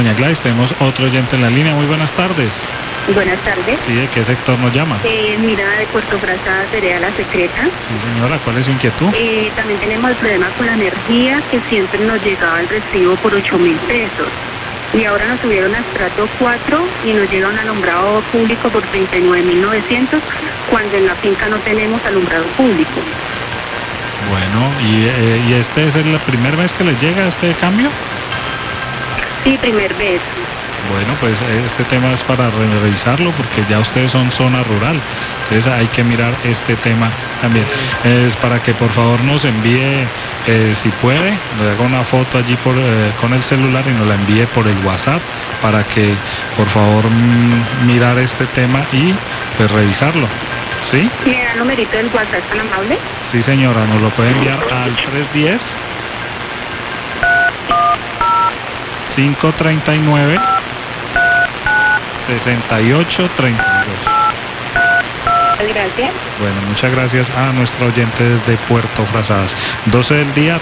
Doña Gladys, tenemos otro oyente en la línea. Muy buenas tardes. Buenas tardes. Sí, ¿de qué sector nos llama? Mira, de Puerto Frazada, Vereda La Secreta. Sí, señora, ¿cuál es su inquietud? También tenemos el problema con la energía, que siempre nos llegaba el recibo por 8.000 pesos. Y ahora nos subieron a estrato 4 y nos llega un alumbrado público por 39.900, cuando en la finca no tenemos alumbrado público. Bueno, ¿y este es la primera vez que les llega este cambio? Sí, primer vez. Bueno, pues este tema es para revisarlo porque ya ustedes son zona rural, entonces hay que mirar este tema también. Es para que por favor nos envíe, si puede, nos haga una foto allí con el celular y nos la envíe por el WhatsApp para que por favor mirar este tema y pues revisarlo. ¿Sí? ¿Me da el numerito del WhatsApp tan amable? Sí, señora, nos lo puede enviar al 310 539 6832. Gracias. Bueno, muchas gracias a nuestro oyente desde Puerto Frazadas. 12 del día.